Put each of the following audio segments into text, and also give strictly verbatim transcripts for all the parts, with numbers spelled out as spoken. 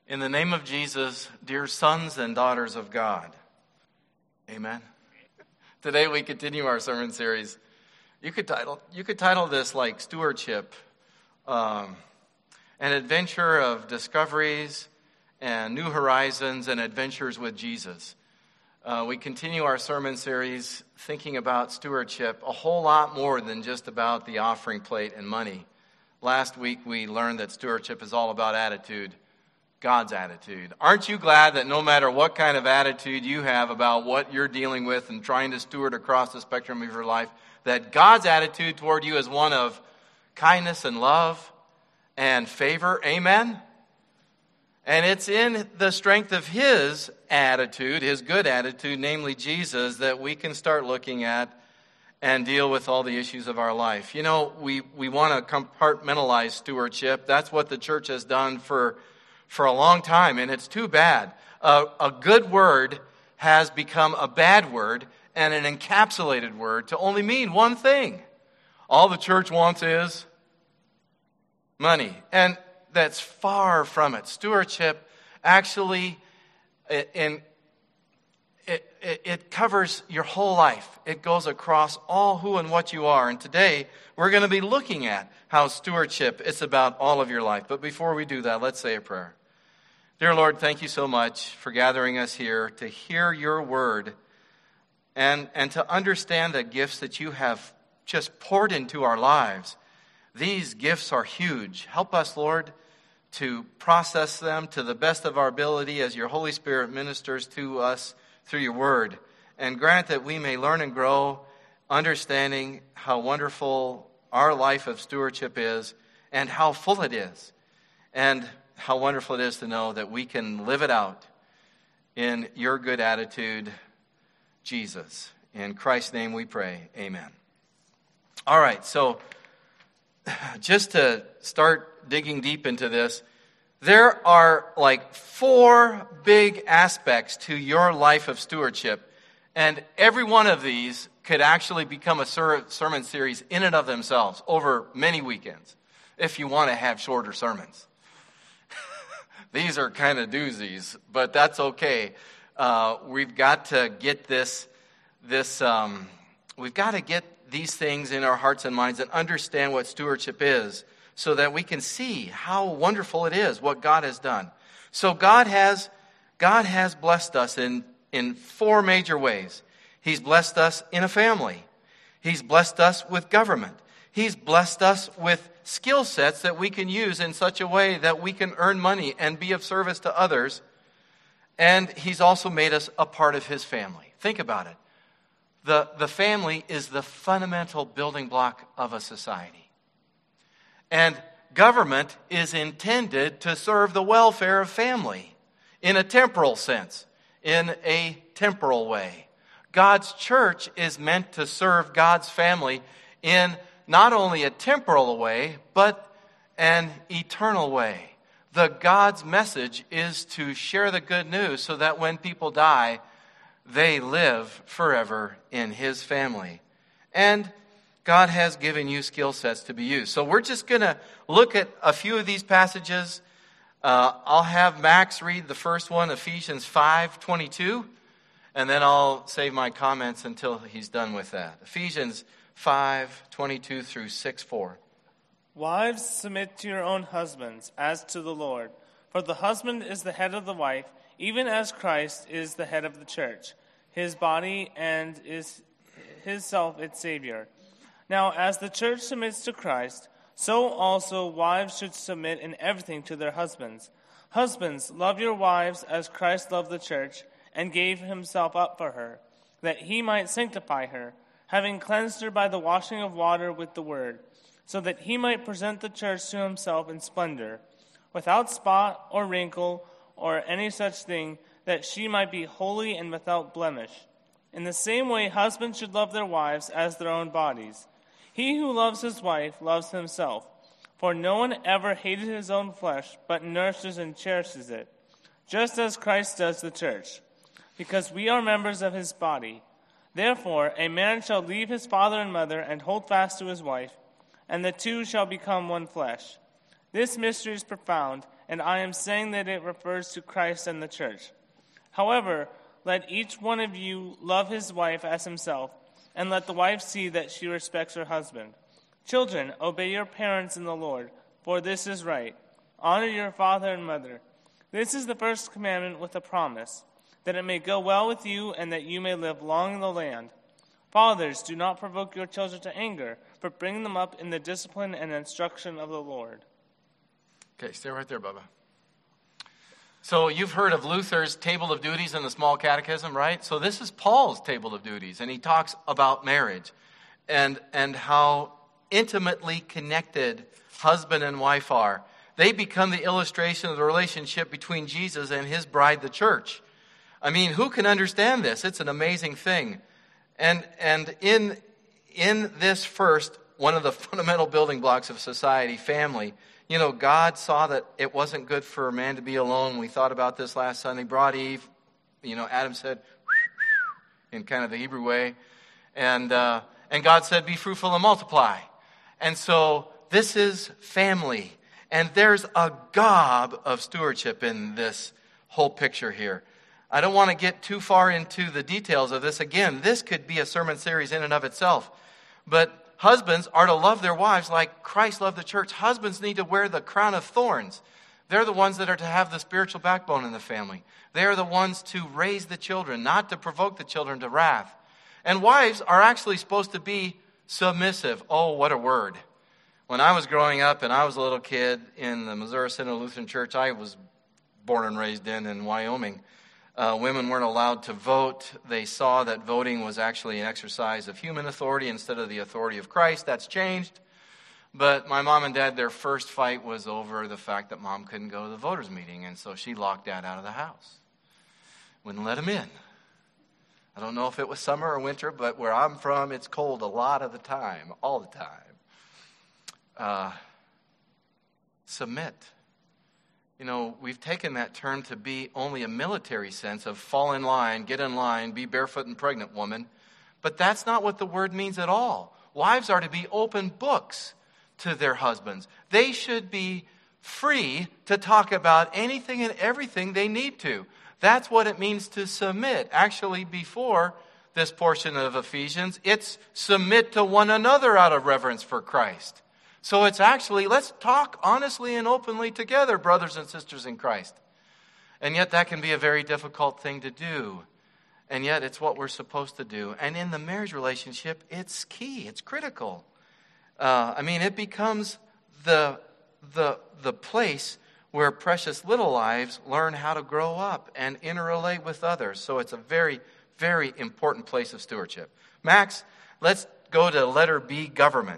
In the name of Jesus, dear sons and daughters of God, amen. Today we continue our sermon series. You could title you could title this like Stewardship, um, an adventure of discoveries and new horizons and adventures with Jesus. Uh, we continue our sermon series thinking about stewardship a whole lot more than just about the offering plate and money. Last week we learned that stewardship is all about attitude. God's attitude. Aren't you glad that no matter what kind of attitude you have about what you're dealing with and trying to steward across the spectrum of your life, that God's attitude toward you is one of kindness and love and favor? Amen? And it's in the strength of His attitude, His good attitude, namely Jesus, that we can start looking at and deal with all the issues of our life. You know, we, we want to compartmentalize stewardship. That's what the church has done for for a long time, and it's too bad. Uh, a good word has become a bad word and an encapsulated word to only mean one thing. All the church wants is money, and that's far from it. Stewardship actually, in it, it, it covers your whole life. It goes across all who and what you are, and today we're going to be looking at how stewardship is about all of your life. But before we do that, let's say a prayer. Dear Lord, thank you so much for gathering us here to hear your word and, and to understand the gifts that you have just poured into our lives. These gifts are huge. Help us, Lord, to process them to the best of our ability as your Holy Spirit ministers to us through your word. And grant that we may learn and grow, understanding how wonderful our life of stewardship is and how full it is. And how wonderful it is to know that we can live it out in your good attitude, Jesus. In Christ's name we pray, amen. All right, so just to start digging deep into this, there are like four big aspects to your life of stewardship, and every one of these could actually become a ser- sermon series in and of themselves over many weekends, if you want to have shorter sermons. These are kind of doozies, but that's okay. Uh, we've got to get this, this um, we've got to get these things in our hearts and minds and understand what stewardship is so that we can see how wonderful it is, what God has done. So God has, God has blessed us in, in four major ways. He's blessed us in a family. He's blessed us with government. He's blessed us with skill sets that we can use in such a way that we can earn money and be of service to others. And He's also made us a part of His family. Think about it. The, the family is the fundamental building block of a society. And government is intended to serve the welfare of family in a temporal sense, in a temporal way. God's church is meant to serve God's family in not only a temporal way, but an eternal way. The God's message is to share the good news so that when people die, they live forever in His family. And God has given you skill sets to be used. So we're just going to look at a few of these passages. Uh, I'll have Max read the first one, Ephesians five twenty-two, and then I'll save my comments until he's done with that. Ephesians five twenty-two through six four. Wives, submit to your own husbands, as to the Lord. For the husband is the head of the wife, even as Christ is the head of the church, His body, and is His self its Savior. Now, as the church submits to Christ, so also wives should submit in everything to their husbands. Husbands, love your wives as Christ loved the church, and gave Himself up for her, that He might sanctify her, having cleansed her by the washing of water with the word, so that He might present the church to Himself in splendor, without spot or wrinkle or any such thing, that she might be holy and without blemish. In the same way, husbands should love their wives as their own bodies. He who loves his wife loves himself, for no one ever hated his own flesh, but nourishes and cherishes it, just as Christ does the church, because we are members of His body. Therefore, a man shall leave his father and mother and hold fast to his wife, and the two shall become one flesh. This mystery is profound, and I am saying that it refers to Christ and the church. However, let each one of you love his wife as himself, and let the wife see that she respects her husband. Children, obey your parents in the Lord, for this is right. Honor your father and mother. This is the first commandment with a promise, that it may go well with you and that you may live long in the land. Fathers, do not provoke your children to anger, but bring them up in the discipline and instruction of the Lord. Okay, stay right there, Bubba. So you've heard of Luther's table of duties in the Small Catechism, right? So this is Paul's table of duties, and he talks about marriage and, and how intimately connected husband and wife are. They become the illustration of the relationship between Jesus and his bride, the church. I mean, who can understand this? It's an amazing thing. And and in in this first, one of the fundamental building blocks of society, family, you know, God saw that it wasn't good for a man to be alone. We thought about this last Sunday. Brought Eve, you know, Adam said, in kind of the Hebrew way. And uh, and God said, be fruitful and multiply. And so this is family. And there's a gob of stewardship in this whole picture here. I don't want to get too far into the details of this. Again, this could be a sermon series in and of itself. But husbands are to love their wives like Christ loved the church. Husbands need to wear the crown of thorns. They're the ones that are to have the spiritual backbone in the family. They are the ones to raise the children, not to provoke the children to wrath. And wives are actually supposed to be submissive. Oh, what a word. When I was growing up and I was a little kid in the Missouri Synod Lutheran Church I was born and raised in in Wyoming, uh, women weren't allowed to vote. They saw that voting was actually an exercise of human authority instead of the authority of Christ. That's changed. But my mom and dad, their first fight was over the fact that mom couldn't go to the voters' meeting, and so she locked dad out of the house. Wouldn't let him in. I don't know if it was summer or winter, but where I'm from, it's cold a lot of the time, all the time. Uh, submit. You know, we've taken that term to be only a military sense of fall in line, get in line, be barefoot and pregnant woman. But that's not what the word means at all. Wives are to be open books to their husbands. They should be free to talk about anything and everything they need to. That's what it means to submit. Actually, before this portion of Ephesians, it's submit to one another out of reverence for Christ. So it's actually, let's talk honestly and openly together, brothers and sisters in Christ. And yet that can be a very difficult thing to do. And yet it's what we're supposed to do. And in the marriage relationship, it's key. It's critical. Uh, I mean, it becomes the, the, the place where precious little lives learn how to grow up and interrelate with others. So it's a very, very important place of stewardship. Max, let's go to letter B, government,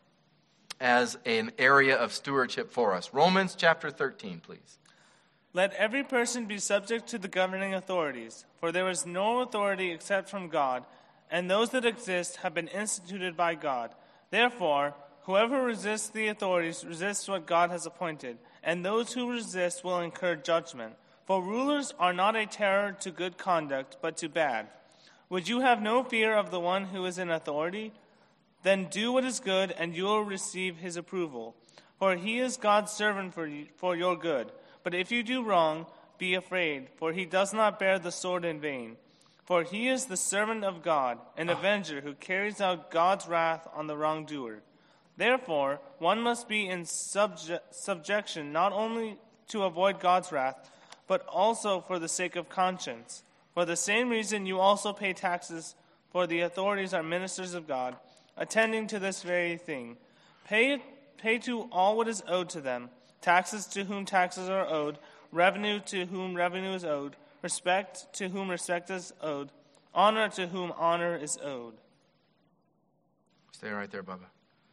as an area of stewardship for us. Romans chapter thirteen, please. Let every person be subject to the governing authorities, for there is no authority except from God, and those that exist have been instituted by God. Therefore, whoever resists the authorities resists what God has appointed, and those who resist will incur judgment. For rulers are not a terror to good conduct, but to bad. Would you have no fear of the one who is in authority? Then do what is good, and you will receive his approval. For he is God's servant for you, for your good. But if you do wrong, be afraid, for he does not bear the sword in vain. For he is the servant of God, an avenger who carries out God's wrath on the wrongdoer. Therefore, one must be in subje- subjection not only to avoid God's wrath, but also for the sake of conscience. For the same reason you also pay taxes, for the authorities are ministers of God, attending to this very thing. Pay, pay to all what is owed to them, taxes to whom taxes are owed, revenue to whom revenue is owed, respect to whom respect is owed, honor to whom honor is owed. Stay right there, Bubba.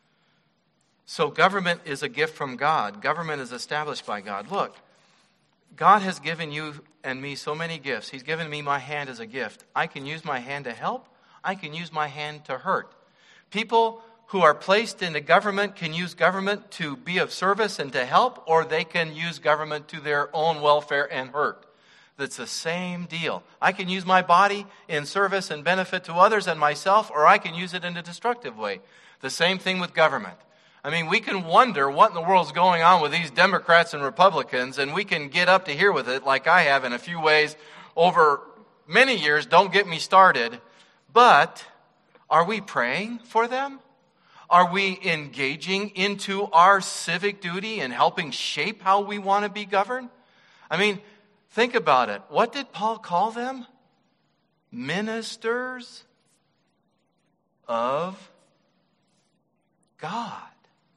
So government is a gift from God. Government is established by God. Look, God has given you and me so many gifts. He's given me my hand as a gift. I can use my hand to help. I can use my hand to hurt. People who are placed into government can use government to be of service and to help, or they can use government to their own welfare and hurt. That's the same deal. I can use my body in service and benefit to others and myself, or I can use it in a destructive way. The same thing with government. I mean, we can wonder what in the world's going on with these Democrats and Republicans, and we can get up to here with it like I have in a few ways over many years. Don't get me started. But are we praying for them? Are we engaging into our civic duty and helping shape how we want to be governed? I mean, think about it. What did Paul call them? Ministers of God.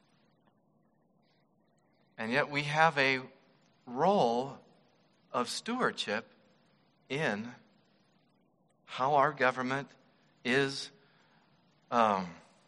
And yet we have a role of stewardship in how our government is um,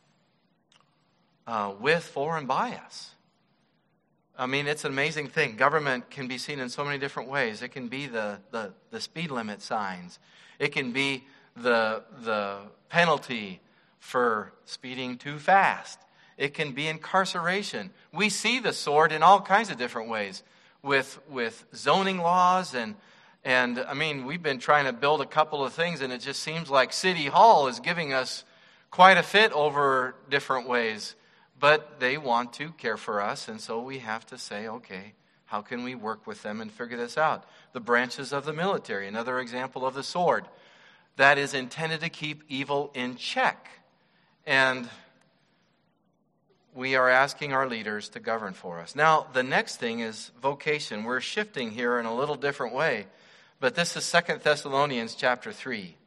uh, with, for, and by us. I mean, it's an amazing thing. Government can be seen in so many different ways. It can be the, the, the speed limit signs. It can be the, the penalty for speeding too fast. It can be incarceration. We see the sword in all kinds of different ways with, with zoning laws. And, and, I mean, we've been trying to build a couple of things, and it just seems like City Hall is giving us quite a fit over different ways. But they want to care for us, and so we have to say, okay, how can we work with them and figure this out? The branches of the military, another example of the sword, that is intended to keep evil in check. And we are asking our leaders to govern for us. Now, the next thing is vocation. We're shifting here in a little different way, but this is Second Thessalonians chapter three.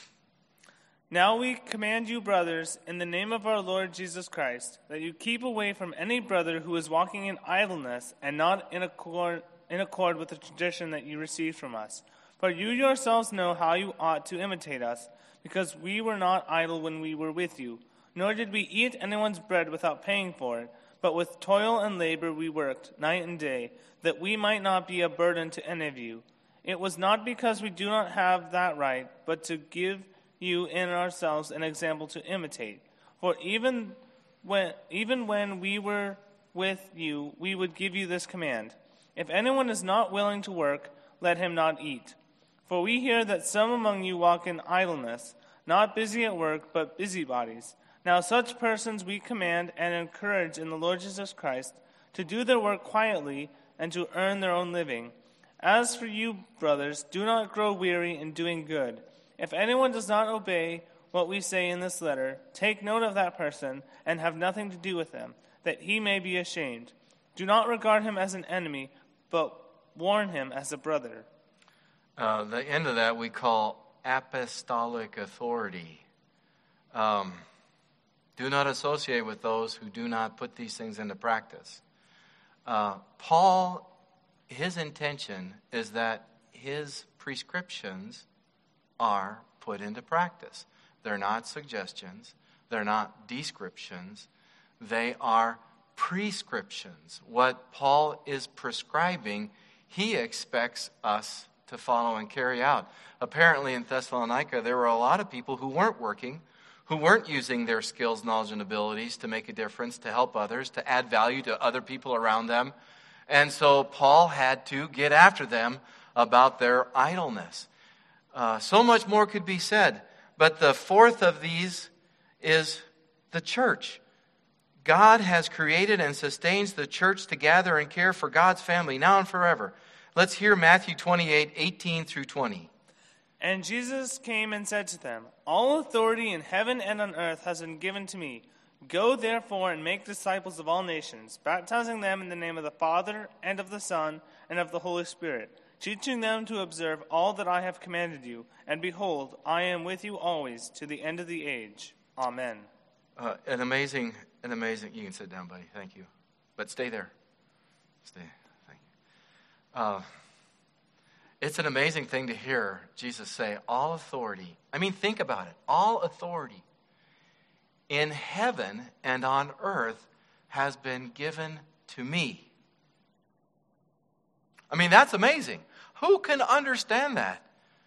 Now we command you, brothers, in the name of our Lord Jesus Christ, that you keep away from any brother who is walking in idleness and not in accord, in accord with the tradition that you received from us. For you yourselves know how you ought to imitate us, because we were not idle when we were with you, nor did we eat anyone's bread without paying for it, but with toil and labor we worked night and day, that we might not be a burden to any of you. It was not because we do not have that right, but to give you in ourselves an example to imitate. For even when even when we were with you, we would give you this command: if anyone is not willing to work, let him not eat. For we hear that some among you walk in idleness, not busy at work, but busybodies. Now such persons we command and encourage in the Lord Jesus Christ to do their work quietly and to earn their own living. As for you, brothers, do not grow weary in doing good. If anyone does not obey what we say in this letter, take note of that person and have nothing to do with them, that he may be ashamed. Do not regard him as an enemy, but warn him as a brother. Uh, the end of that we call apostolic authority. Um, do not associate with those who do not put these things into practice. Uh, Paul, his intention is that his prescriptions are put into practice. They're not suggestions. They're not descriptions. They are prescriptions. What Paul is prescribing, he expects us to follow and carry out. Apparently in Thessalonica, there were a lot of people who weren't working, who weren't using their skills, knowledge, and abilities to make a difference, to help others, to add value to other people around them. And so Paul had to get after them about their idleness. Uh, so much more could be said, but the fourth of these is the church. God has created and sustains the church to gather and care for God's family now and forever. Let's hear Matthew twenty-eight, eighteen through twenty. And Jesus came and said to them, all authority in heaven and on earth has been given to me. Go therefore and make disciples of all nations, baptizing them in the name of the Father and of the Son and of the Holy Spirit, teaching them to observe all that I have commanded you. And behold, I am with you always to the end of the age. Amen. Uh, an amazing, an amazing, you can sit down, buddy. Thank you. But stay there. Stay. Thank you. Uh, it's an amazing thing to hear Jesus say, all authority. I mean, think about it. All authority in heaven and on earth has been given to me. I mean, that's amazing. Who can understand that?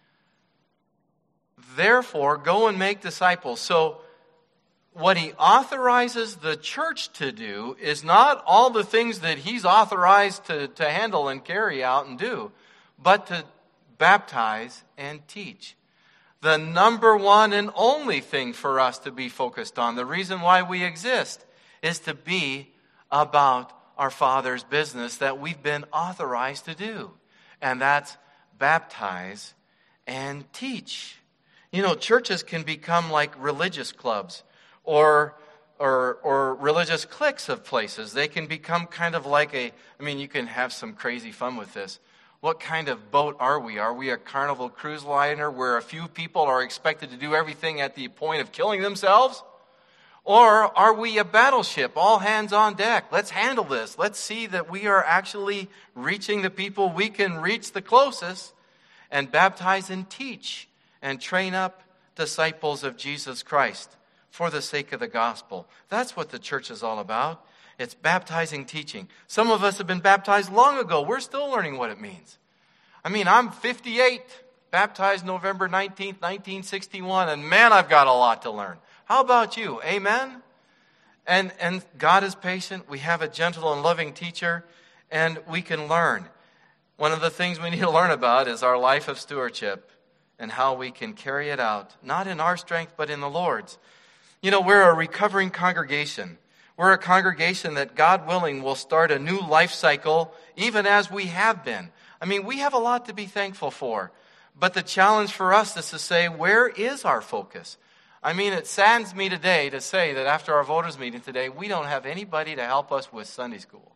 Therefore, go and make disciples. So, what he authorizes the church to do is not all the things that he's authorized to, to handle and carry out and do, but to baptize and teach. The number one and only thing for us to be focused on, the reason why we exist, is to be about our Father's business that we've been authorized to do. And that's baptize and teach. You know, churches can become like religious clubs or or or religious cliques of places. They can become kind of like a, I mean, you can have some crazy fun with this. What kind of boat are we? Are we a Carnival cruise liner where a few people are expected to do everything at the point of killing themselves? Or are we a battleship, all hands on deck? Let's handle this. Let's see that we are actually reaching the people we can reach the closest, and baptize and teach and train up disciples of Jesus Christ for the sake of the gospel. That's what the church is all about. It's baptizing, teaching. Some of us have been baptized long ago. We're still learning what it means. I mean, I'm fifty-eight, baptized November nineteenth, nineteen sixty-one, and man, I've got a lot to learn. How about you? Amen? And and God is patient. We have a gentle and loving teacher, and we can learn. One of the things we need to learn about is our life of stewardship and how we can carry it out, not in our strength, but in the Lord's. You know, we're a recovering congregation. We're a congregation that, God willing, will start a new life cycle, even as we have been. I mean, we have a lot to be thankful for. But the challenge for us is to say, where is our focus? I mean, it saddens me today to say that after our voters meeting today, we don't have anybody to help us with Sunday school.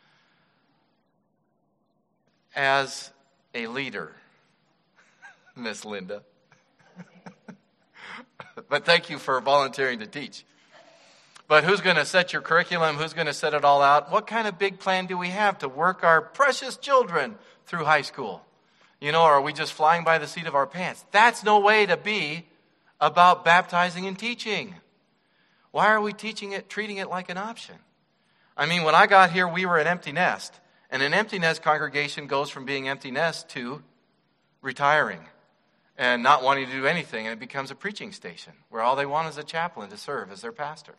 As a leader, Miss Linda. But thank you for volunteering to teach. But who's going to set your curriculum? Who's going to set it all out? What kind of big plan do we have to work our precious children through high school? You know, or are we just flying by the seat of our pants? That's no way to be about baptizing and teaching. Why are we teaching it, treating it like an option? I mean, when I got here, we were an empty nest. And an empty nest congregation goes from being empty nest to retiring and not wanting to do anything. And it becomes a preaching station where all they want is a chaplain to serve as their pastor.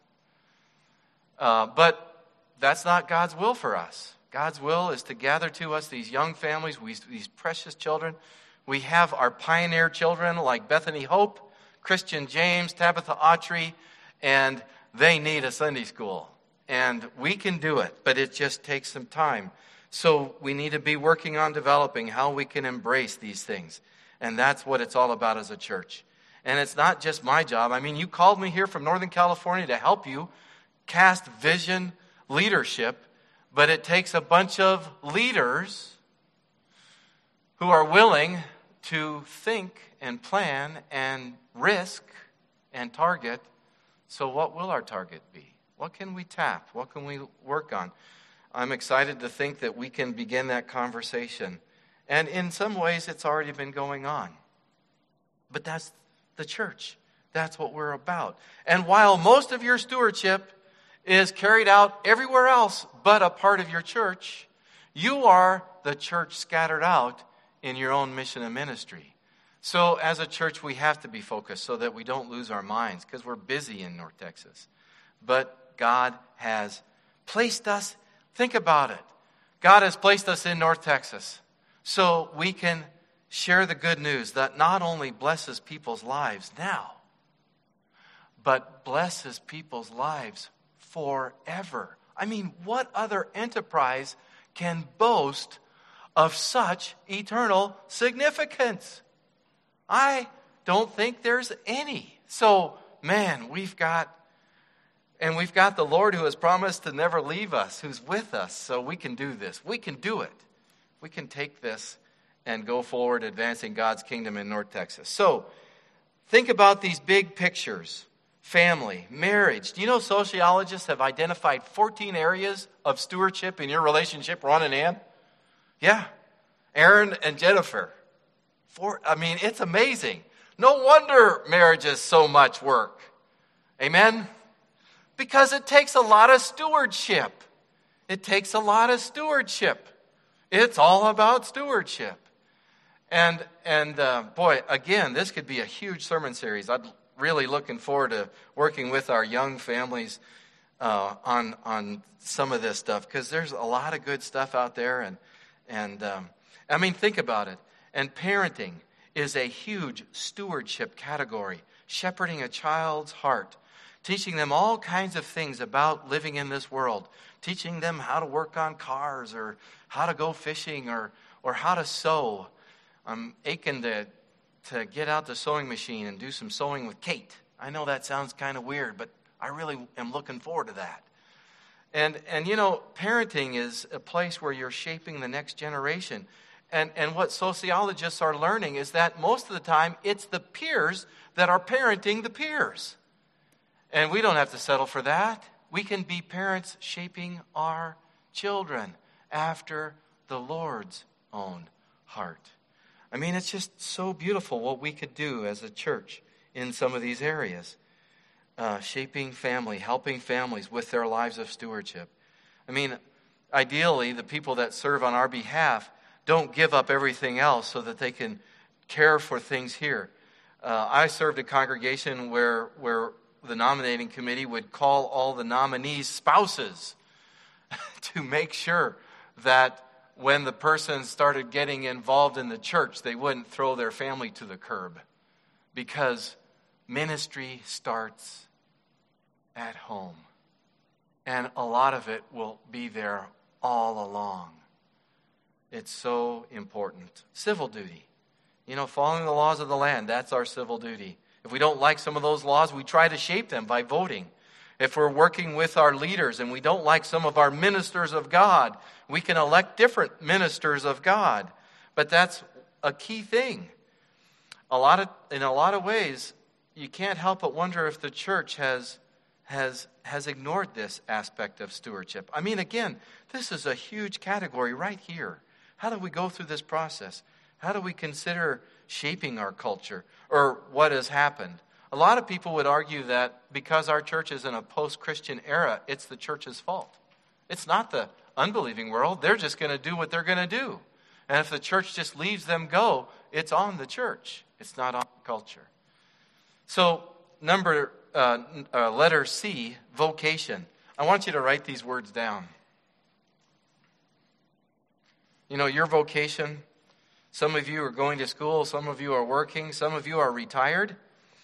Uh, but that's not God's will for us. God's will is to gather to us these young families, we, these precious children. We have our pioneer children like Bethany Hope, Christian James, Tabitha Autry, and they need a Sunday school. And we can do it, but it just takes some time. So we need to be working on developing how we can embrace these things. And that's what it's all about as a church. And it's not just my job. I mean, you called me here from Northern California to help you cast vision leadership, but it takes a bunch of leaders who are willing to think and plan and risk and target. So what will our target be? What can we tap? What can we work on? I'm excited to think that we can begin that conversation. And in some ways, it's already been going on. But that's the church. That's what we're about. And while most of your stewardship is carried out everywhere else but a part of your church, you are the church scattered out in your own mission and ministry. So as a church, we have to be focused so that we don't lose our minds because we're busy in North Texas. But God has placed us, think about it. God has placed us in North Texas so we can share the good news that not only blesses people's lives now, but blesses people's lives forever. I mean, what other enterprise can boast of such eternal significance? I don't think there's any. So, man, we've got, and we've got the Lord who has promised to never leave us, who's with us, so we can do this. We can do it. We can take this and go forward advancing God's kingdom in North Texas. So, think about these big pictures. Family, marriage. Do you know sociologists have identified fourteen areas of stewardship in your relationship, Ron and Ann? Yeah. Aaron and Jennifer. For, I mean, it's amazing. No wonder marriage is so much work. Amen? Because it takes a lot of stewardship. It takes a lot of stewardship. It's all about stewardship. And, and uh, boy, again, this could be a huge sermon series. I'd really looking forward to working with our young families uh, on on some of this stuff because there's a lot of good stuff out there, and and um, I mean, think about it. And parenting is a huge stewardship category. Shepherding a child's heart. teaching them all kinds of things about living in this world, teaching them how to work on cars or how to go fishing or, or how to sew. I'm aching to, to get out the sewing machine and do some sewing with Kate. I know that sounds kind of weird, but I really am looking forward to that. And, and you know, parenting is a place where you're shaping the next generation. And, and what sociologists are learning is that most of the time, it's the peers that are parenting the peers. And we don't have to settle for that. We can be parents shaping our children after the Lord's own heart. I mean, it's just so beautiful what we could do as a church in some of these areas. Uh, shaping family, helping families with their lives of stewardship. I mean, ideally, the people that serve on our behalf don't give up everything else so that they can care for things here. Uh, I served a congregation where, where the nominating committee would call all the nominees' spouses to make sure that when the person started getting involved in the church, they wouldn't throw their family to the curb. Because ministry starts at home. And a lot of it will be there all along. It's so important. Civil duty. You know, following the laws of the land, that's our civil duty. If we don't like some of those laws, we try to shape them by voting. If we're working with our leaders and we don't like some of our ministers of God, we can elect different ministers of God. But that's a key thing. A lot of, in a lot of ways, you can't help but wonder if the church has, has, has ignored this aspect of stewardship. I mean, again, this is a huge category right here. How do we go through this process? How do we consider shaping our culture or what has happened? A lot of people would argue that because our church is in a post-Christian era, it's the church's fault. It's not the unbelieving world. They're just going to do what they're going to do. And if the church just leaves them go, it's on the church. It's not on the culture. So, number uh, uh, letter C, vocation. I want you to write these words down. You know, your vocation, some of you are going to school, some of you are working, some of you are retired.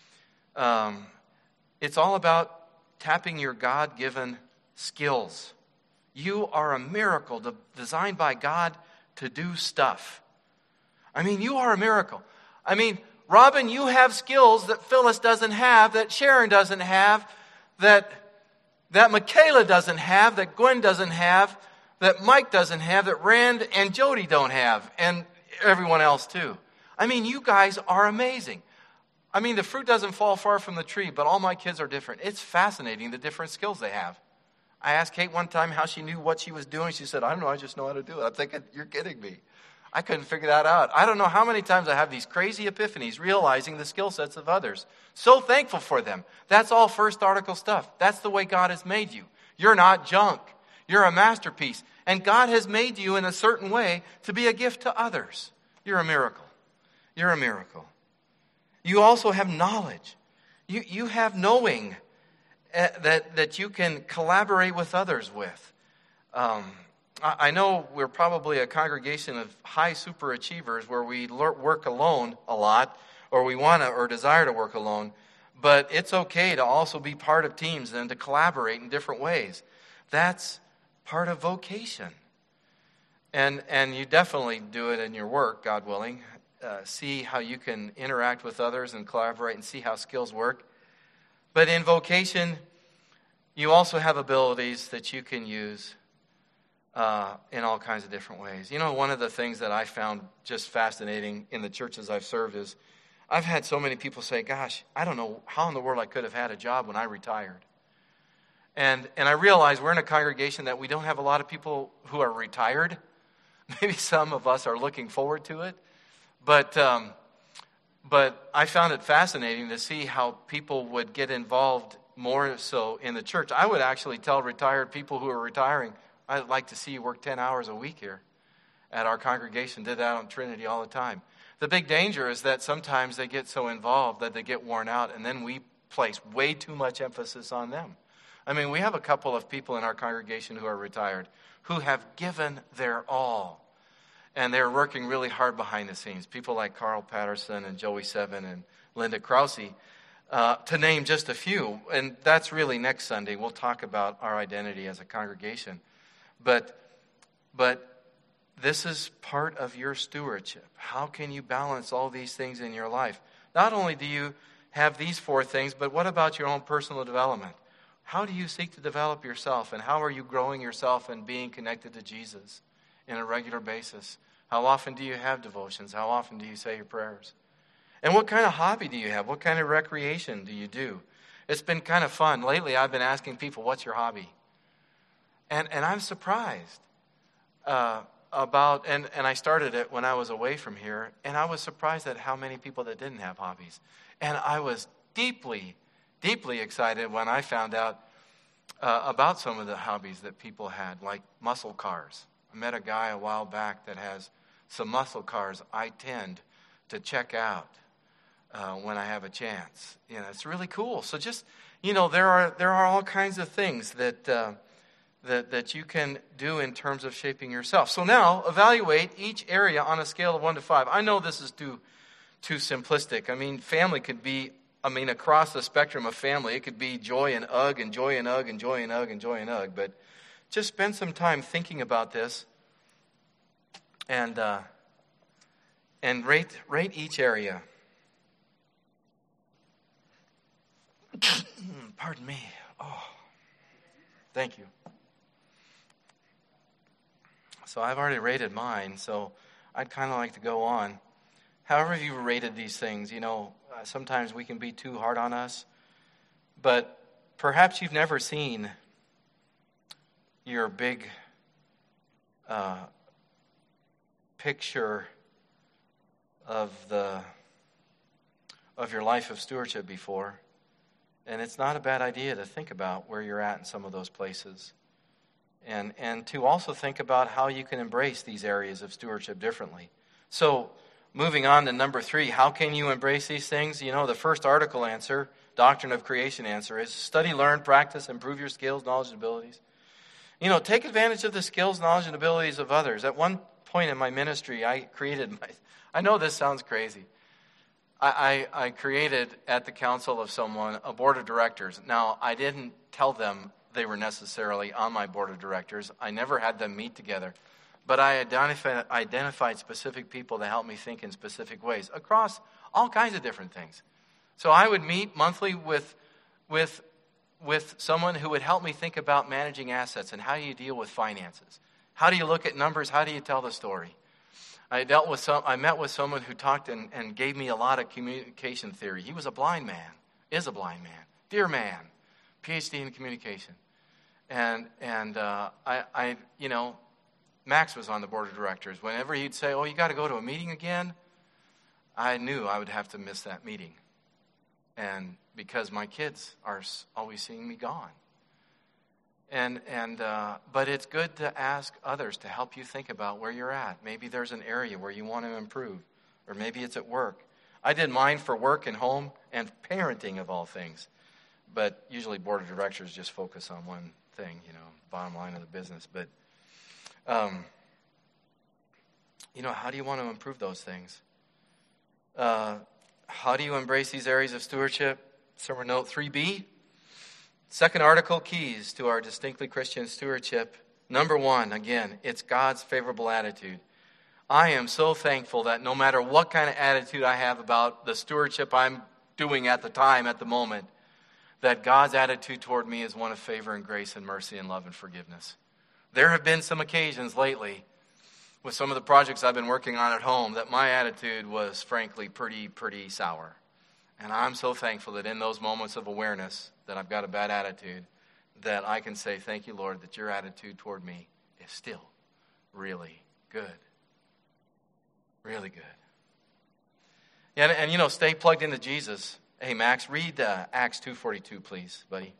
Um, it's all about tapping your God-given skills. You are a miracle to, designed by God to do stuff. I mean, you are a miracle. I mean, Robin, you have skills that Phyllis doesn't have, that Sharon doesn't have, that, that Michaela doesn't have, that Gwen doesn't have, that Mike doesn't have, that Rand and Jody don't have, and everyone else too. I mean, you guys are amazing. I mean, the fruit doesn't fall far from the tree, but all my kids are different. It's fascinating the different skills they have. I asked Kate one time how she knew what she was doing. She said, I don't know, I just know how to do it. I'm thinking, you're kidding me. I couldn't figure that out. I don't know how many times I have these crazy epiphanies realizing the skill sets of others. So thankful for them. That's all first article stuff. That's the way God has made you. You're not junk. You're a masterpiece. And God has made you in a certain way to be a gift to others. You're a miracle. You're a miracle. You also have knowledge. You, you have knowing uh, that, that you can collaborate with others with. Um, I, I know we're probably a congregation of high superachievers where we le- work alone a lot, or we want to or desire to work alone. But it's okay to also be part of teams and to collaborate in different ways. That's part of vocation. And and you definitely do it in your work, God willing. Uh, see how you can interact with others and collaborate and see how skills work. But in vocation, you also have abilities that you can use uh, in all kinds of different ways. You know, one of the things that I found just fascinating in the churches I've served is I've had so many people say, gosh, I don't know how in the world I could have had a job when I retired. And and I realize we're in a congregation that we don't have a lot of people who are retired. Maybe some of us are looking forward to it. But um, but I found it fascinating to see how people would get involved more so in the church. I would actually tell retired people who are retiring, I'd like to see you work ten hours a week here at our congregation. Did that on Trinity all the time. The big danger is that sometimes they get so involved that they get worn out, and then we place way too much emphasis on them. I mean, we have a couple of people in our congregation who are retired who have given their all. And they're working really hard behind the scenes. People like Carl Patterson and Joey Seven and Linda Krause. uh, to name just a few. And that's really next Sunday. We'll talk about our identity as a congregation. But, but this is part of your stewardship. How can you balance all these things in your life? Not only do you have these four things, but what about your own personal development? How do you seek to develop yourself, and how are you growing yourself and being connected to Jesus in a regular basis? How often do you have devotions? How often do you say your prayers? And what kind of hobby do you have? What kind of recreation do you do? It's been kind of fun. Lately, I've been asking people, what's your hobby? And and I'm surprised uh, about, and, and I started it when I was away from here, and I was surprised at how many people that didn't have hobbies. And I was deeply Deeply excited when I found out uh, about some of the hobbies that people had, like muscle cars. I met a guy a while back that has some muscle cars I tend to check out uh, when I have a chance. You know, it's really cool. So just, you know, there are there are all kinds of things that uh, that that you can do in terms of shaping yourself. So now evaluate each area on a scale of one to five. I know this is too too simplistic. I mean, family could be. I mean, across the spectrum of family, it could be joy and ugh, and joy and ugh, and joy and ugh, and joy and ugh. But just spend some time thinking about this, and uh, and rate rate each area. Pardon me. Oh, thank you. So I've already rated mine, so I'd kind of like to go on. However you've rated these things, you know, uh, sometimes we can be too hard on us. But perhaps you've never seen your big uh, picture of the of your life of stewardship before. And it's not a bad idea to think about where you're at in some of those places. And and to also think about how you can embrace these areas of stewardship differently. So, moving on to number three, how can you embrace these things? You know, the first article answer, Doctrine of Creation answer, is study, learn, practice, improve your skills, knowledge, and abilities. You know, take advantage of the skills, knowledge, and abilities of others. At one point in my ministry, I created my, I know this sounds crazy. I, I, I created at the council of someone a board of directors. Now, I didn't tell them they were necessarily on my board of directors. I never had them meet together. But I identified, identified specific people to help me think in specific ways across all kinds of different things. So I would meet monthly with, with, with someone who would help me think about managing assets and how do you deal with finances. How do you look at numbers? How do you tell the story? I dealt with some. I met with someone who talked and, and gave me a lot of communication theory. He was a blind man, is a blind man, dear man, P H D in communication, and and uh, I, I you know. Max was on the board of directors. Whenever he'd say, oh, you got to go to a meeting again, I knew I would have to miss that meeting. And because my kids are always seeing me gone. And and uh, but it's good to ask others to help you think about where you're at. Maybe there's an area where you want to improve. Or maybe it's at work. I did mine for work and home and parenting of all things. But usually board of directors just focus on one thing, you know, bottom line of the business. But Um, you know, how do you want to improve those things? Uh, how do you embrace these areas of stewardship? Sermon note three B. Second article, keys to our distinctly Christian stewardship. Number one, again, it's God's favorable attitude. I am so thankful that no matter what kind of attitude I have about the stewardship I'm doing at the time, at the moment, that God's attitude toward me is one of favor and grace and mercy and love and forgiveness. There have been some occasions lately with some of the projects I've been working on at home that my attitude was frankly pretty, pretty sour. And I'm so thankful that in those moments of awareness that I've got a bad attitude, that I can say, thank you, Lord, that your attitude toward me is still really good. Really good. And, and you know, stay plugged into Jesus. Hey, Max, read uh, Acts two forty-two, please, buddy.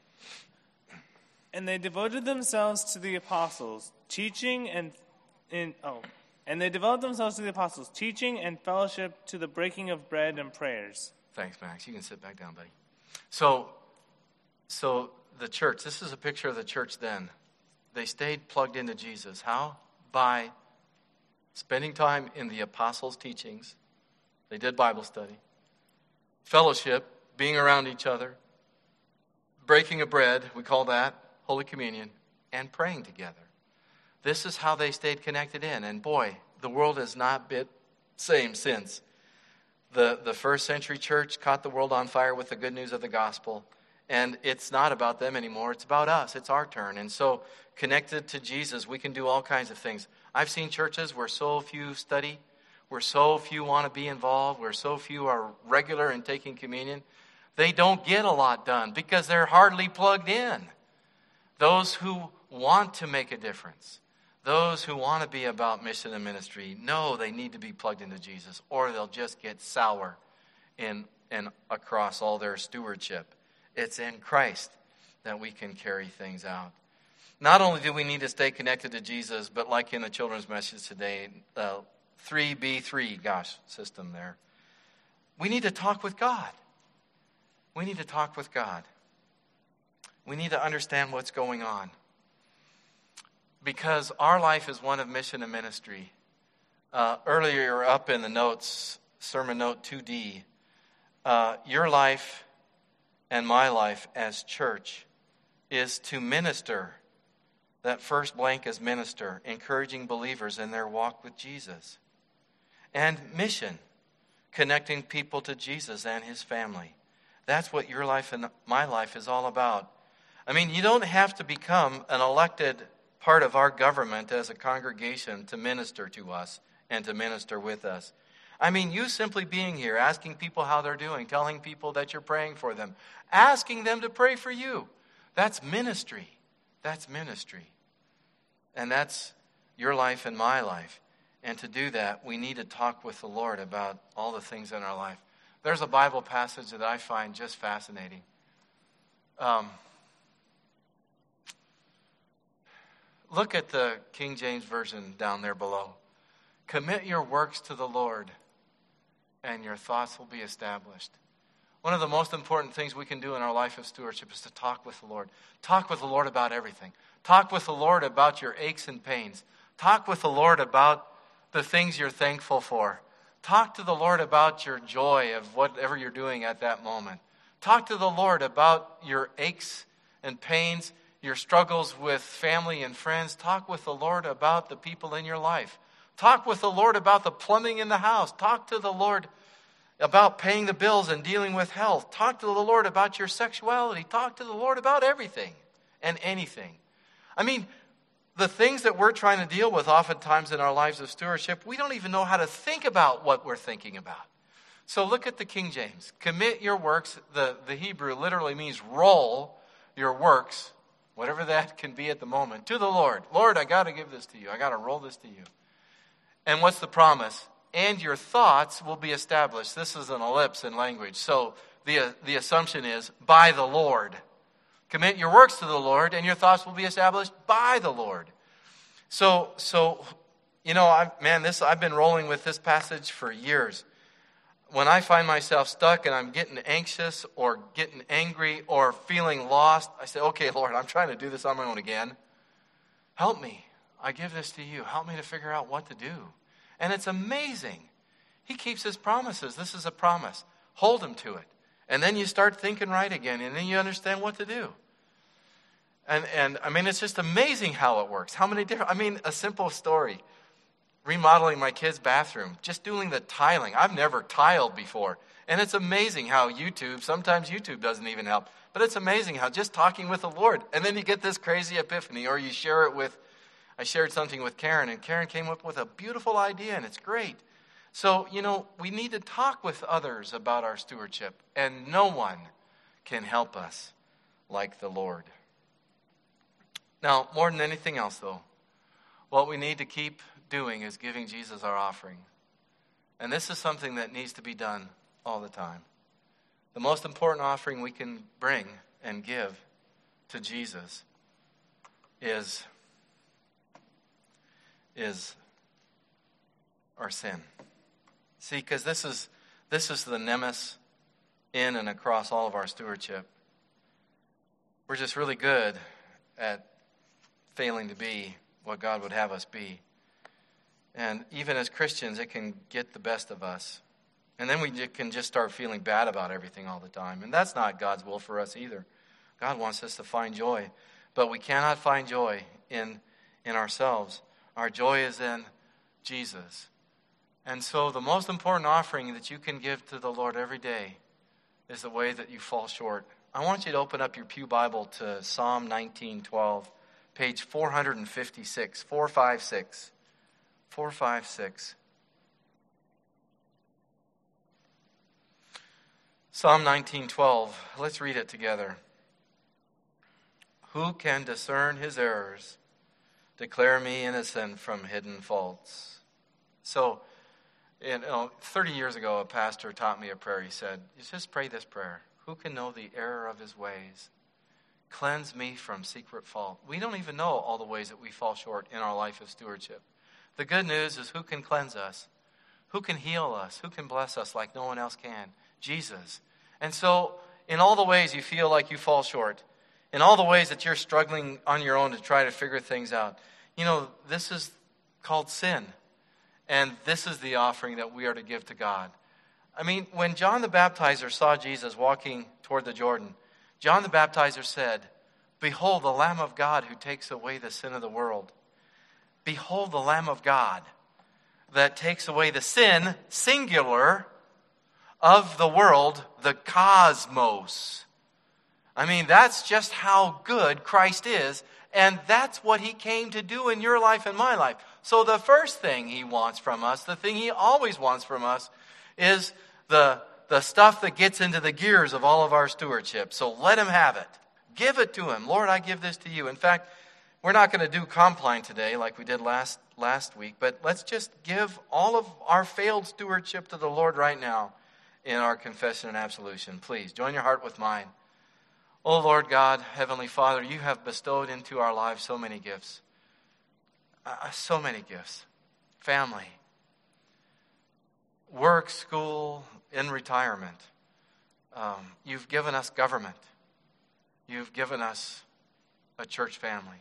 And they devoted themselves to the apostles, teaching and in oh, and they devoted themselves to the apostles, teaching and fellowship, to the breaking of bread and prayers. Thanks, Max. You can sit back down, buddy. So, so the church. This is a picture of the church then. They stayed plugged into Jesus. How? By spending time in the apostles' teachings. They did Bible study. Fellowship, being around each other, breaking of bread, we call that Holy Communion, and praying together. This is how they stayed connected in. And boy, the world has not been the same since. The, the first century church caught the world on fire with the good news of the gospel. And it's not about them anymore. It's about us. It's our turn. And so connected to Jesus, we can do all kinds of things. I've seen churches where so few study, where so few want to be involved, where so few are regular in taking communion. They don't get a lot done because they're hardly plugged in. Those who want to make a difference, those who want to be about mission and ministry, know they need to be plugged into Jesus, or they'll just get sour in and across all their stewardship. It's in Christ that we can carry things out. Not only do we need to stay connected to Jesus, but like in the children's message today, uh, three B three, gosh, system there. We need to talk with God. We need to talk with God. We need to understand what's going on. Because our life is one of mission and ministry. Uh, earlier up in the notes, sermon note two D, uh, your life and my life as church is to minister. That first blank is minister, encouraging believers in their walk with Jesus. And mission, connecting people to Jesus and his family. That's what your life and my life is all about. I mean, you don't have to become an elected part of our government as a congregation to minister to us and to minister with us. I mean, you simply being here, asking people how they're doing, telling people that you're praying for them, asking them to pray for you. That's ministry. That's ministry. And that's your life and my life. And to do that, we need to talk with the Lord about all the things in our life. There's a Bible passage that I find just fascinating. Um, look at the King James Version down there below. Commit your works to the Lord, and your thoughts will be established. One of the most important things we can do in our life of stewardship is to talk with the Lord. Talk with the Lord about everything. Talk with the Lord about your aches and pains. Talk with the Lord about the things you're thankful for. Talk to the Lord about your joy of whatever you're doing at that moment. Talk to the Lord about your aches and pains, your struggles with family and friends. Talk with the Lord about the people in your life. Talk with the Lord about the plumbing in the house. Talk to the Lord about paying the bills and dealing with health. Talk to the Lord about your sexuality. Talk to the Lord about everything and anything. I mean, the things that we're trying to deal with oftentimes in our lives of stewardship, we don't even know how to think about what we're thinking about. So look at the King James. Commit your works. The, the Hebrew literally means roll your works, whatever that can be at the moment, to the Lord. Lord, I got to give this to you. I got to roll this to you. And what's the promise? And your thoughts will be established. This is an ellipse in language. So the, the assumption is by the Lord. Commit your works to the Lord, and your thoughts will be established by the Lord. So, so you know, I, man, this I've been rolling with this passage for years. When I find myself stuck and I'm getting anxious or getting angry or feeling lost, I say, okay, Lord, I'm trying to do this on my own again. Help me. I give this to you. Help me to figure out what to do. And it's amazing. He keeps his promises. This is a promise. Hold him to it. And then you start thinking right again, and then you understand what to do. And, and I mean, it's just amazing how it works. How many different, I mean, a simple story. Remodeling my kid's bathroom, just doing the tiling. I've never tiled before. And it's amazing how YouTube, sometimes YouTube doesn't even help. But it's amazing how just talking with the Lord, and then you get this crazy epiphany, or you share it with, I shared something with Karen, and Karen came up with a beautiful idea, and it's great. So, you know, we need to talk with others about our stewardship, and no one can help us like the Lord. Now, more than anything else, though, what we need to keep doing is giving Jesus our offering. And this is something that needs to be done all the time. The most important offering we can bring and give to Jesus is, is our sin. See, because this is this is the nemesis in and across all of our stewardship. We're just really good at failing to be what God would have us be. And even as Christians, it can get the best of us. And then we can just start feeling bad about everything all the time. And that's not God's will for us either. God wants us to find joy. But we cannot find joy in, in ourselves. Our joy is in Jesus. And so the most important offering that you can give to the Lord every day is the way that you fall short. I want you to open up your Pew Bible to Psalm nineteen twelve, page four fifty-six, four fifty-six, four fifty-six. Psalm nineteen twelve, let's read it together. Who can discern his errors? Declare me innocent from hidden faults. So, you know, thirty years ago, a pastor taught me a prayer. He said, just pray this prayer. Who can know the error of his ways? Cleanse me from secret fault. We don't even know all the ways that we fall short in our life of stewardship. The good news is who can cleanse us? Who can heal us? Who can bless us like no one else can? Jesus. And so, in all the ways you feel like you fall short, in all the ways that you're struggling on your own to try to figure things out, you know, this is called sin. And this is the offering that we are to give to God. I mean, when John the Baptizer saw Jesus walking toward the Jordan, John the Baptizer said, behold the Lamb of God who takes away the sin of the world. Behold the Lamb of God that takes away the sin, singular, of the world, the cosmos. I mean, that's just how good Christ is, and that's what he came to do in your life and my life. So the first thing he wants from us, the thing he always wants from us, is the, the stuff that gets into the gears of all of our stewardship. So let him have it. Give it to him. Lord, I give this to you. In fact, we're not going to do compline today like we did last, last week, but let's just give all of our failed stewardship to the Lord right now in our confession and absolution. Please, join your heart with mine. Oh, Lord God, Heavenly Father, you have bestowed into our lives so many gifts. Uh, so many gifts. Family. Work, school, in retirement. Um, you've given us government. You've given us a church family.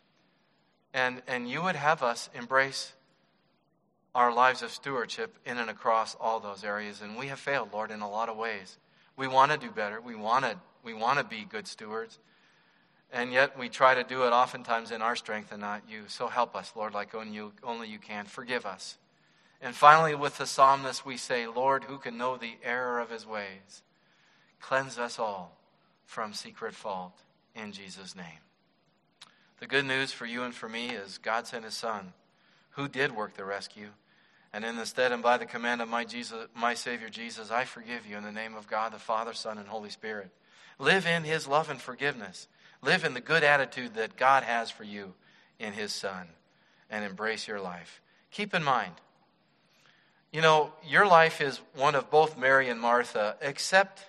And, and you would have us embrace our lives of stewardship in and across all those areas. And we have failed, Lord, in a lot of ways. We want to do better. We want to we want to be good stewards. And yet we try to do it oftentimes in our strength and not you. So help us, Lord, like only you, only you can. Forgive us. And finally, with the psalmist, we say, Lord, who can know the error of his ways? Cleanse us all from secret fault in Jesus' name. The good news for you and for me is God sent his Son, who did work the rescue. And in the stead and by the command of my Jesus, my Savior Jesus, I forgive you in the name of God, the Father, Son, and Holy Spirit. Live in his love and forgiveness. Live in the good attitude that God has for you in his Son. And embrace your life. Keep in mind, you know, your life is one of both Mary and Martha, except,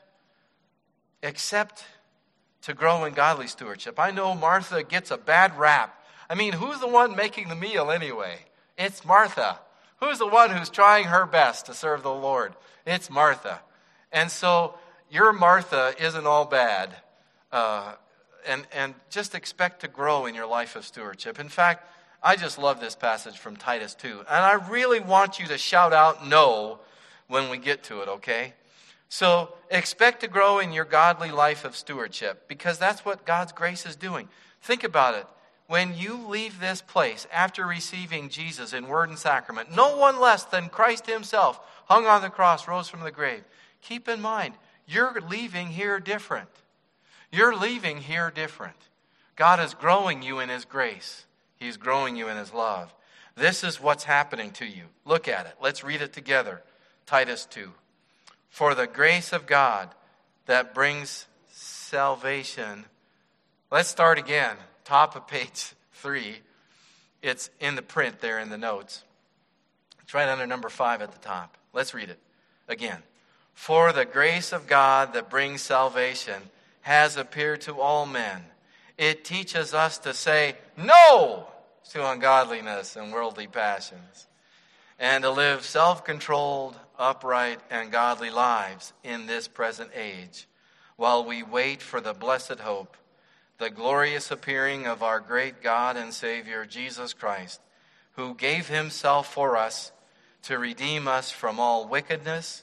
except to grow in godly stewardship. I know Martha gets a bad rap. I mean, who's the one making the meal anyway? It's Martha. Who's the one who's trying her best to serve the Lord? It's Martha. And so your Martha isn't all bad. Uh, and, and just expect to grow in your life of stewardship. In fact, I just love this passage from Titus two. And I really want you to shout out no when we get to it, okay? So expect to grow in your godly life of stewardship because that's what God's grace is doing. Think about it. When you leave this place after receiving Jesus in word and sacrament, no one less than Christ himself hung on the cross, rose from the grave. Keep in mind, you're leaving here different. You're leaving here different. God is growing you in his grace. He's growing you in his love. This is what's happening to you. Look at it. Let's read it together. Titus two. For the grace of God that brings salvation. Let's start again. Top of page three. It's in the print there in the notes. It's right under number five at the top. Let's read it again. For the grace of God that brings salvation has appeared to all men. It teaches us to say no to ungodliness and worldly passions, and to live self-controlled, upright, and godly lives in this present age, while we wait for the blessed hope, the glorious appearing of our great God and Savior, Jesus Christ, who gave himself for us to redeem us from all wickedness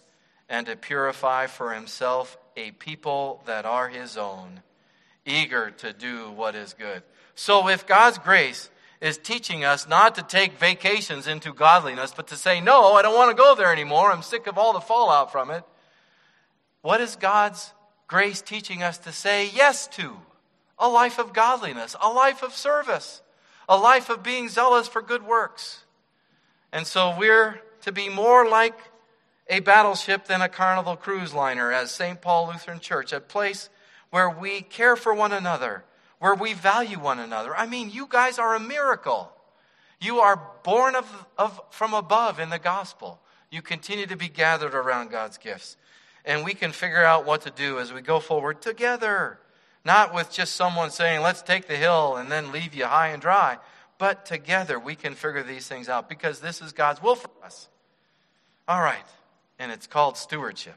and to purify for himself a people that are his own, eager to do what is good. So if God's grace is teaching us not to take vacations into godliness, but to say, no, I don't want to go there anymore, I'm sick of all the fallout from it, what is God's grace teaching us to say yes to? A life of godliness, a life of service, a life of being zealous for good works. And so we're to be more like a battleship than a Carnival cruise liner as Saint Paul Lutheran Church, a place where we care for one another, where we value one another. I mean, you guys are a miracle. You are born of, of from above in the gospel. You continue to be gathered around God's gifts. And we can figure out what to do as we go forward together. Not with just someone saying, let's take the hill and then leave you high and dry. But together we can figure these things out because this is God's will for us. All right. And it's called stewardship.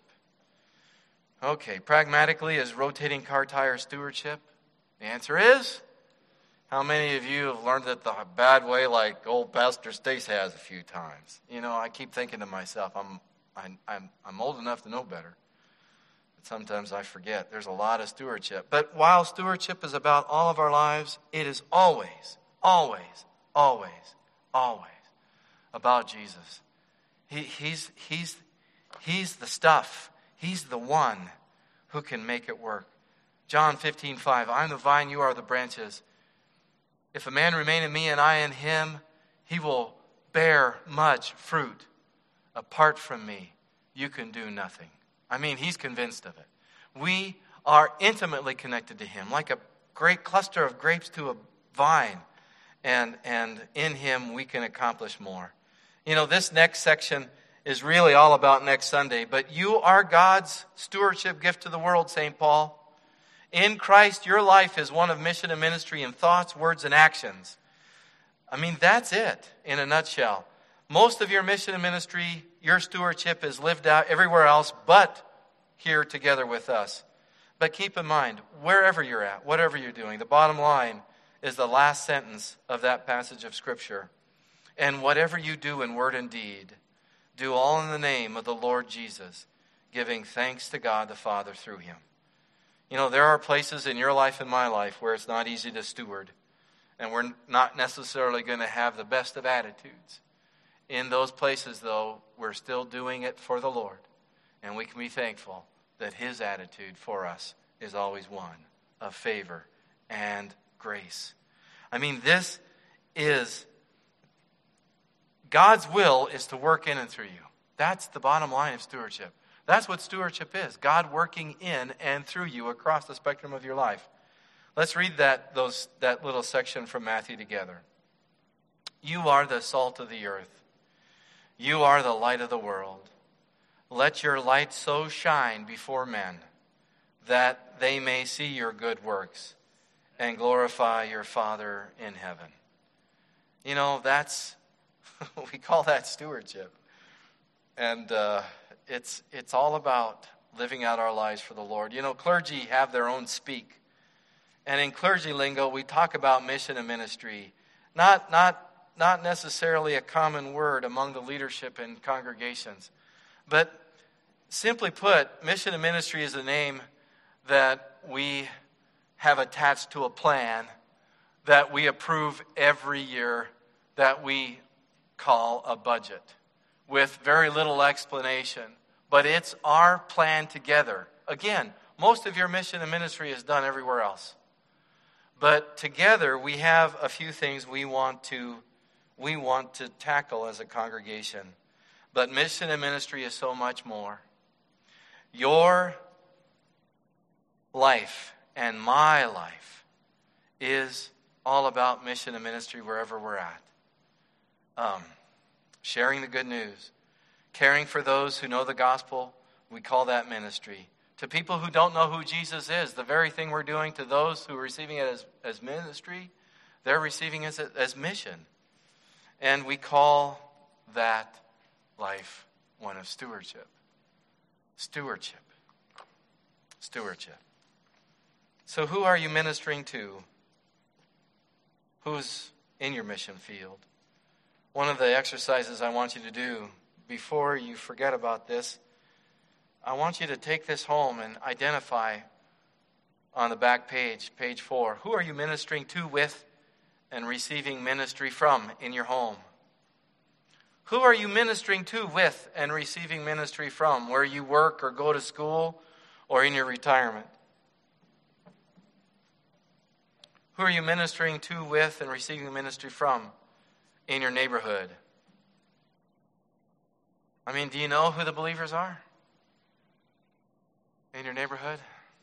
Okay, pragmatically, is rotating car tire stewardship? The answer is, how many of you have learned it the bad way like old Pastor Stace has a few times? You know, I keep thinking to myself, I'm, I'm, I'm, I'm old enough to know better. But sometimes I forget. There's a lot of stewardship. But while stewardship is about all of our lives, it is always, always, always, always about Jesus. He, he's, he's, he's the stuff. He's the one who can make it work. John fifteen five, I am the vine, you are the branches. If a man remain in me and I in him, he will bear much fruit. Apart from me, you can do nothing. I mean, he's convinced of it. We are intimately connected to him, like a great cluster of grapes to a vine. And, and in him, we can accomplish more. You know, this next section is really all about next Sunday. But you are God's stewardship gift to the world, Saint Paul. In Christ, your life is one of mission and ministry in thoughts, words, and actions. I mean, that's it in a nutshell. Most of your mission and ministry, your stewardship is lived out everywhere else but here together with us. But keep in mind, wherever you're at, whatever you're doing, the bottom line is the last sentence of that passage of Scripture. And whatever you do in word and deed, do all in the name of the Lord Jesus, giving thanks to God the Father through him. You know, there are places in your life and my life where it's not easy to steward. And we're not necessarily going to have the best of attitudes. In those places, though, we're still doing it for the Lord. And we can be thankful that his attitude for us is always one of favor and grace. I mean, this is, God's will is to work in and through you. That's the bottom line of stewardship. That's what stewardship is. God working in and through you across the spectrum of your life. Let's read that, those, that little section from Matthew together. You are the salt of the earth. You are the light of the world. Let your light so shine before men that they may see your good works and glorify your Father in heaven. You know, that's, we call that stewardship. And uh, it's it's all about living out our lives for the Lord. You know, clergy have their own speak. And in clergy lingo, we talk about mission and ministry. Not, not, not necessarily a common word among the leadership in congregations. But simply put, mission and ministry is a name that we have attached to a plan that we approve every year, that we call a budget, with very little explanation. But it's our plan together. Again, most of your mission and ministry is done everywhere else. But together we have a few things we want to we want to tackle as a congregation. But mission and ministry is so much more. Your life and my life is all about mission and ministry wherever we're at. Um, sharing the good news. Caring for those who know the gospel, we call that ministry. To people who don't know who Jesus is, the very thing we're doing to those who are receiving it as, as ministry, they're receiving it as, as mission. And we call that life one of stewardship. Stewardship. Stewardship. So who are you ministering to? Who's in your mission field? One of the exercises I want you to do before you forget about this, I want you to take this home and identify on the back page, page four, who are you ministering to, with, and receiving ministry from in your home? Who are you ministering to, with, and receiving ministry from, where you work or go to school or in your retirement? Who are you ministering to, with, and receiving ministry from in your neighborhood? I mean, do you know who the believers are in your neighborhood?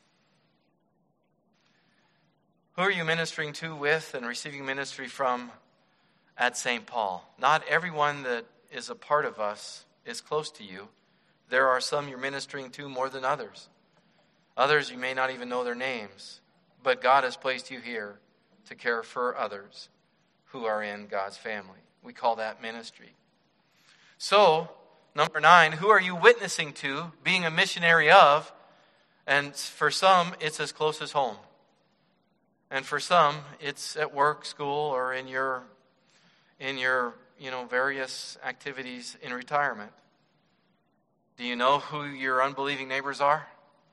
Who are you ministering to, with, and receiving ministry from at Saint Paul? Not everyone that is a part of us is close to you. There are some you're ministering to more than others. Others you may not even know their names. But God has placed you here to care for others who are in God's family. We call that ministry. So, number nine, who are you witnessing to, being a missionary of? And for some, it's as close as home. And for some, it's at work, school, or in your, in your, you know, various activities in retirement. Do you know who your unbelieving neighbors are?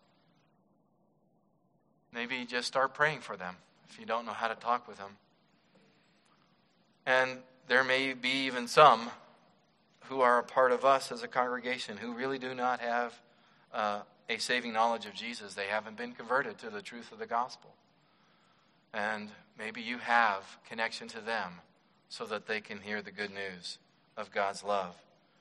Maybe just start praying for them if you don't know how to talk with them. And there may be even some who are a part of us as a congregation who really do not have uh, a saving knowledge of Jesus. They haven't been converted to the truth of the gospel. And maybe you have connection to them so that they can hear the good news of God's love.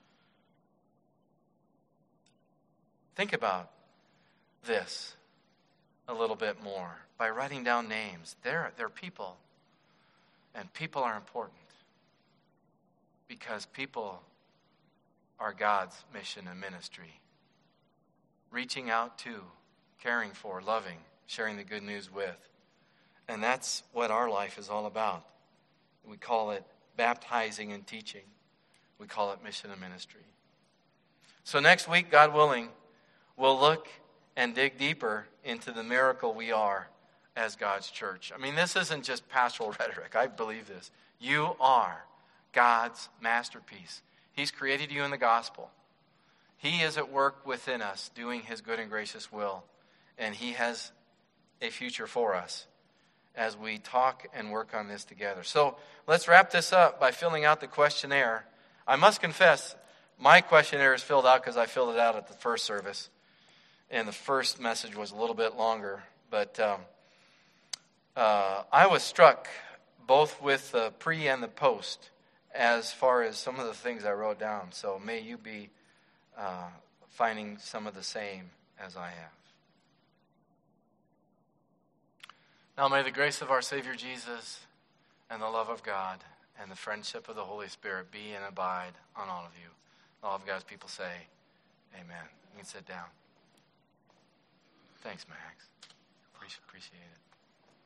Think about this a little bit more by writing down names. They're, they're people, and people are important because people are God's mission and ministry. Reaching out to, caring for, loving, sharing the good news with. And that's what our life is all about. We call it baptizing and teaching. We call it mission and ministry. So next week, God willing, we'll look and dig deeper into the miracle we are as God's church. I mean, this isn't just pastoral rhetoric. I believe this. You are God's masterpiece. He's created you in the gospel. He is at work within us, doing his good and gracious will. And he has a future for us as we talk and work on this together. So let's wrap this up by filling out the questionnaire. I must confess, my questionnaire is filled out because I filled it out at the first service. And the first message was a little bit longer. But um, uh, I was struck both with the pre and the post as far as some of the things I wrote down. So may you be uh, finding some of the same as I have. Now may the grace of our Savior Jesus and the love of God and the friendship of the Holy Spirit be and abide on all of you. All of God's people say, amen. You can sit down. Thanks, Max. Appreciate it.